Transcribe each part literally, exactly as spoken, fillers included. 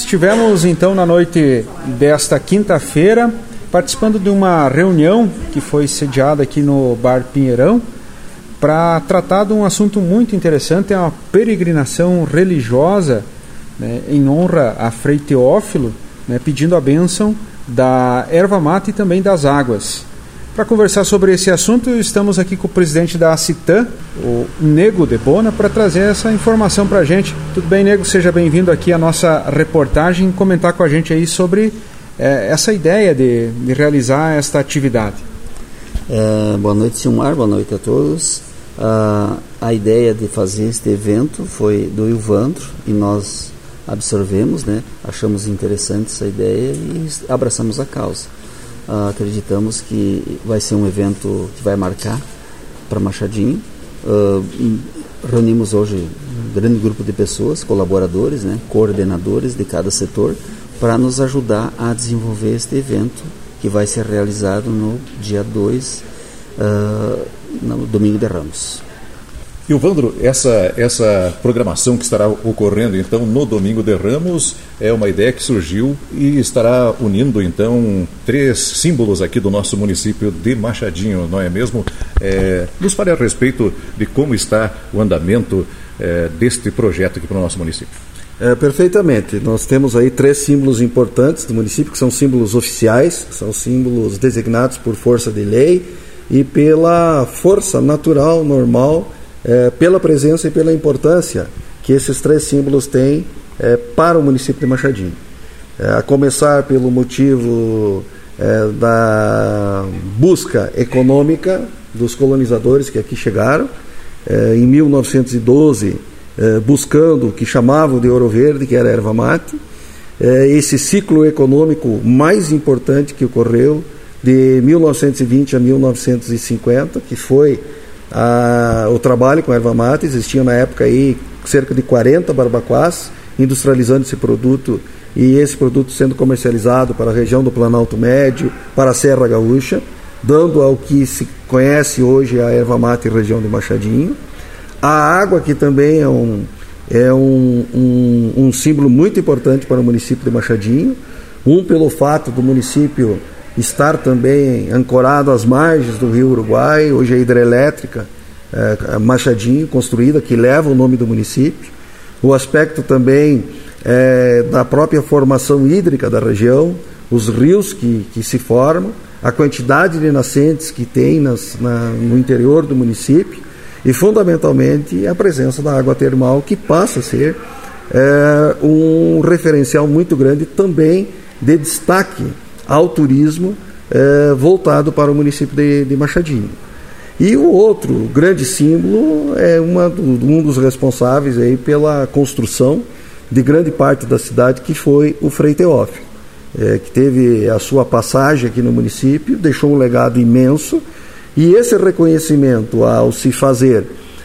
Estivemos então na noite desta quinta-feira participando de uma reunião que foi sediada aqui no Bar Pinheirão para tratar de um assunto muito interessante, é uma peregrinação religiosa, né, em honra a Frei Teófilo, né, pedindo a bênção da erva mate e também das águas. Para conversar sobre esse assunto, estamos aqui com o presidente da ACITAM, o Nego de Bona, para trazer essa informação para a gente. Tudo bem, Nego? Seja bem-vindo aqui à nossa reportagem, comentar com a gente aí sobre é, essa ideia de, de realizar esta atividade. É, boa noite, Silmar, boa noite a todos. Uh, a ideia de fazer este evento foi do Ilvandro e nós absorvemos, né? Achamos interessante essa ideia e abraçamos a causa. Uh, acreditamos que vai ser um evento que vai marcar para Machadinho. Uh, reunimos hoje um grande grupo de pessoas, colaboradores, né, coordenadores de cada setor, para nos ajudar a desenvolver este evento que vai ser realizado no dia dois, uh, no Domingo de Ramos. Ilvandro, essa, essa programação que estará ocorrendo então no Domingo de Ramos é uma ideia que surgiu e estará unindo então três símbolos aqui do nosso município de Machadinho, não é mesmo? É, nos fale a respeito de como está o andamento é, deste projeto aqui para o nosso município. É, perfeitamente. Nós temos aí três símbolos importantes do município, que são símbolos oficiais, são símbolos designados por força de lei e pela força natural, normal, É, pela presença e pela importância que esses três símbolos têm é, para o município de Machadinho. É, a começar pelo motivo é, da busca econômica dos colonizadores que aqui chegaram, é, em mil novecentos e doze, é, buscando o que chamavam de ouro verde, que era a erva mate, é, esse ciclo econômico mais importante que ocorreu de mil novecentos e vinte a mil novecentos e cinquenta, que foi Ah, o trabalho com erva mate. Existiam na época aí cerca de quarenta barbacoás industrializando esse produto, e esse produto sendo comercializado para a região do Planalto Médio, para a Serra Gaúcha, dando ao que se conhece hoje a erva mate região de Machadinho. A água, que também é um, é um, um, um símbolo muito importante para o município de Machadinho, um pelo fato do município estar também ancorado às margens do rio Uruguai. Hoje a hidrelétrica é, Machadinho, construída, que leva o nome do município. O aspecto também é, da própria formação hídrica da região, os rios que, que se formam, a quantidade de nascentes que tem nas, na, no interior do município, e fundamentalmente a presença da água termal, que passa a ser é, um referencial muito grande também de destaque ao turismo eh, voltado para o município de, de Machadinho. E o outro grande símbolo é uma do, um dos responsáveis aí pela construção de grande parte da cidade, que foi o Frei Teófilo, eh, que teve a sua passagem aqui no município, deixou um legado imenso, e esse reconhecimento ao se fazer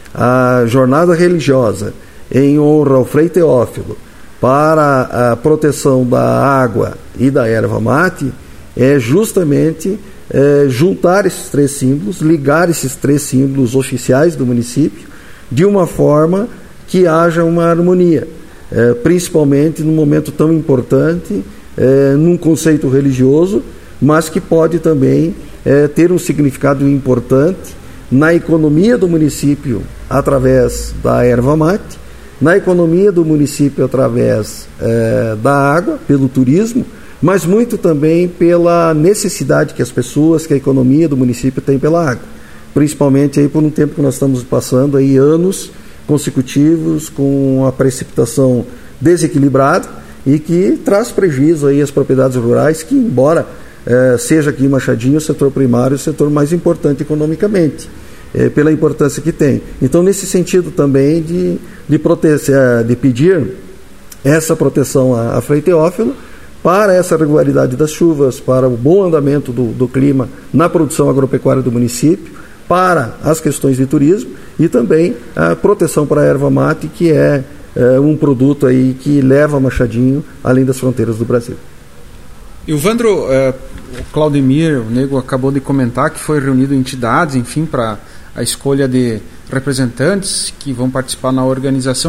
a jornada religiosa em honra ao Frei Teófilo para a proteção da água e da erva mate, é justamente é, juntar esses três símbolos, ligar esses três símbolos oficiais do município de uma forma que haja uma harmonia, é, principalmente num momento tão importante, é, num conceito religioso, mas que pode também é, ter um significado importante na economia do município através da erva mate, na economia do município através é, da água, pelo turismo, mas muito também pela necessidade que as pessoas, que a economia do município tem pela água, principalmente aí por um tempo que nós estamos passando aí anos consecutivos com a precipitação desequilibrada e que traz prejuízo aí às propriedades rurais, que embora é, seja aqui em Machadinho o setor primário o setor mais importante economicamente, É, pela importância que tem. Então, nesse sentido também de, de, proteger, de pedir essa proteção a, a Frei Teófilo, para essa regularidade das chuvas, para o bom andamento do, do clima na produção agropecuária do município, para as questões de turismo e também a proteção para a erva mate, que é, é um produto aí que leva Machadinho além das fronteiras do Brasil. Ilvandro, é, o Claudemir, o Nego, acabou de comentar que foi reunido entidades, enfim, para a escolha de representantes que vão participar na organização.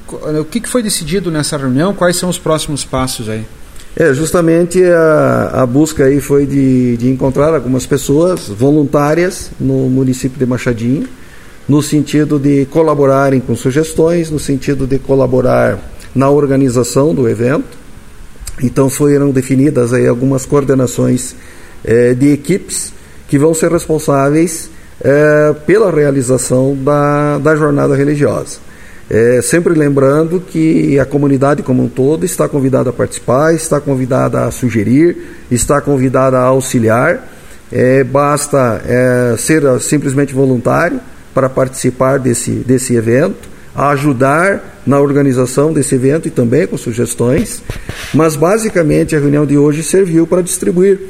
o que foi decidido nessa reunião? Quais são os próximos passos aí? É, justamente a, a busca aí foi de, de encontrar algumas pessoas voluntárias no município de Machadinho, no sentido de colaborarem com sugestões, no sentido de colaborar na organização do evento. Então foram definidas aí algumas coordenações eh, de equipes que vão ser responsáveis eh, pela realização da, da jornada religiosa. É, sempre lembrando que a comunidade como um todo está convidada a participar, está convidada a sugerir, está convidada a auxiliar. É, basta é, ser simplesmente voluntário para participar desse, desse evento, a ajudar na organização desse evento e também com sugestões. Mas basicamente a reunião de hoje serviu para distribuir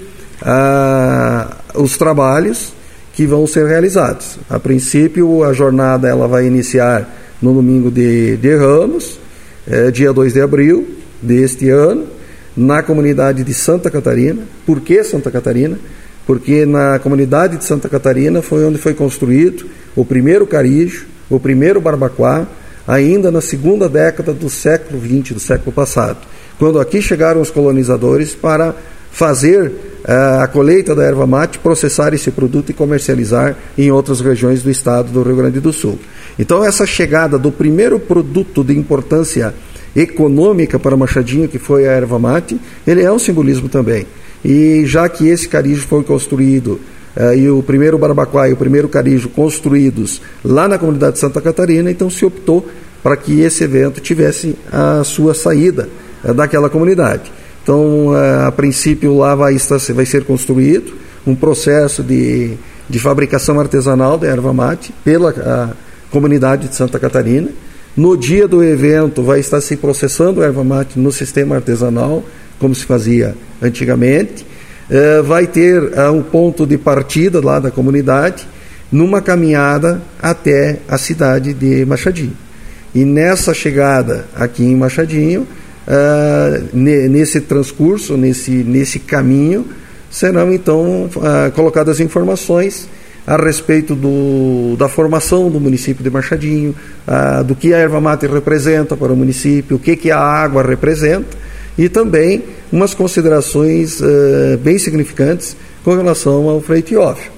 ah, os trabalhos que vão ser realizados. A princípio a jornada ela vai iniciar no domingo de, de Ramos, é, dia dois de abril deste ano, na comunidade de Santa Catarina. Por que Santa Catarina? Porque na comunidade de Santa Catarina foi onde foi construído o primeiro carijo, o primeiro barbacoa, ainda na segunda década do século vinte, do século passado, quando aqui chegaram os colonizadores para fazer uh, a colheita da erva mate, processar esse produto e comercializar em outras regiões do estado do Rio Grande do Sul. Então essa chegada do primeiro produto de importância econômica para Machadinho, que foi a erva mate, ele é um simbolismo também. E já que esse carijo foi construído, uh, e o primeiro barbacoa e o primeiro carijo construídos lá na comunidade de Santa Catarina, então se optou para que esse evento tivesse a sua saída uh, daquela comunidade. Então, uh, a princípio lá vai, estar, vai ser construído um processo de, de fabricação artesanal da erva mate pela a comunidade de Santa Catarina. No dia do evento vai estar se processando a erva mate no sistema artesanal, como se fazia antigamente. Uh, vai ter uh, um ponto de partida lá da comunidade, numa caminhada até a cidade de Machadinho. E nessa chegada aqui em Machadinho, uh, nesse transcurso, nesse, nesse caminho, serão então uh, colocadas informações a respeito do, da formação do município de Machadinho, uh, do que a erva mate representa para o município, o que, que a água representa, e também umas considerações uh, bem significantes com relação ao Frei Teófilo.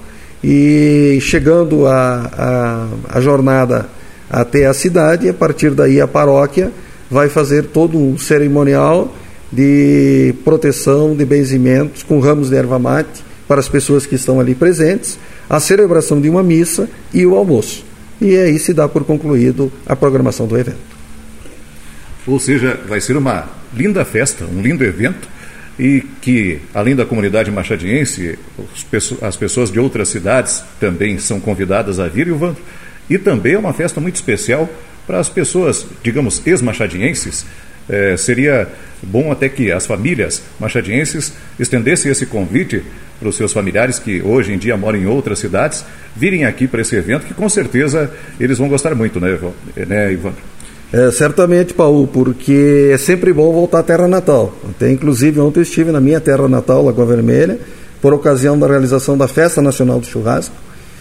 E chegando a, a, a jornada até a cidade, a partir daí a paróquia vai fazer todo um cerimonial de proteção de benzimentos com ramos de erva mate para as pessoas que estão ali presentes, a celebração de uma missa e o almoço. E aí se dá por concluído a programação do evento. Ou seja, vai ser uma linda festa, um lindo evento, e que, além da comunidade machadiense, as pessoas de outras cidades também são convidadas a vir, Ilvandro. E também é uma festa muito especial para as pessoas, digamos, ex-machadienses. É, seria bom até que as famílias machadienses estendessem esse convite para os seus familiares que hoje em dia moram em outras cidades, virem aqui para esse evento, que com certeza eles vão gostar muito, né, né Ilvandro? É, certamente, Paulo, porque é sempre bom voltar à terra natal. Até, inclusive, ontem eu estive na minha terra natal, Lagoa Vermelha, por ocasião da realização da Festa Nacional do Churrasco.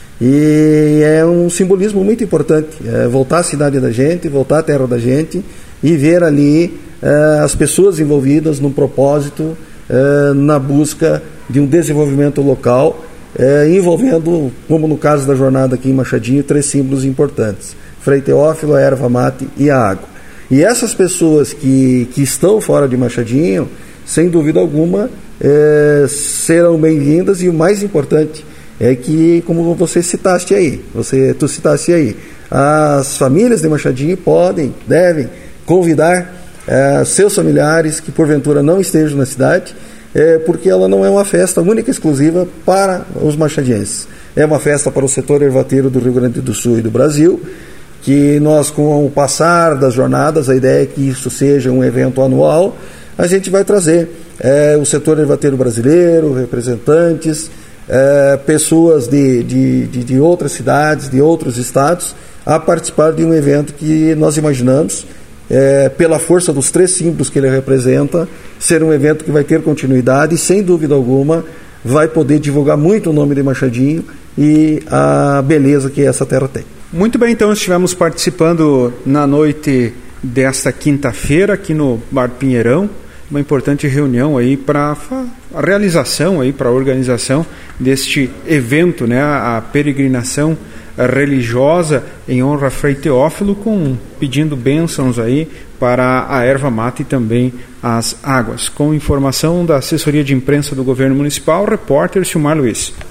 E é um simbolismo muito importante, é voltar à cidade da gente, voltar à terra da gente e ver ali é, as pessoas envolvidas num propósito, é, na busca de um desenvolvimento local, é, envolvendo, como no caso da jornada aqui em Machadinho, três símbolos importantes: Frei Teófilo, a erva mate e a água. E essas pessoas que, que estão fora de Machadinho, sem dúvida alguma, é, serão bem-vindas, e o mais importante é que, como você citaste aí, você, tu citaste aí, as famílias de Machadinho podem, devem convidar é, seus familiares que porventura não estejam na cidade, é, porque ela não é uma festa única e exclusiva para os machadienses. É uma festa para o setor ervateiro do Rio Grande do Sul e do Brasil, que nós, com o passar das jornadas, a ideia é que isso seja um evento anual, a gente vai trazer é, o setor ervateiro brasileiro, representantes, é, pessoas de, de, de, de outras cidades, de outros estados, a participar de um evento que nós imaginamos, é, pela força dos três símbolos que ele representa, ser um evento que vai ter continuidade e, sem dúvida alguma, vai poder divulgar muito o nome de Machadinho e a beleza que essa terra tem. Muito bem, então estivemos participando na noite desta quinta-feira aqui no Bar Pinheirão, uma importante reunião aí para a realização aí, para a organização deste evento, né, a peregrinação religiosa em honra a Frei Teófilo, com pedindo bênçãos aí para a erva mate e também as águas. Com informação da assessoria de imprensa do governo municipal, repórter Silmar Luiz.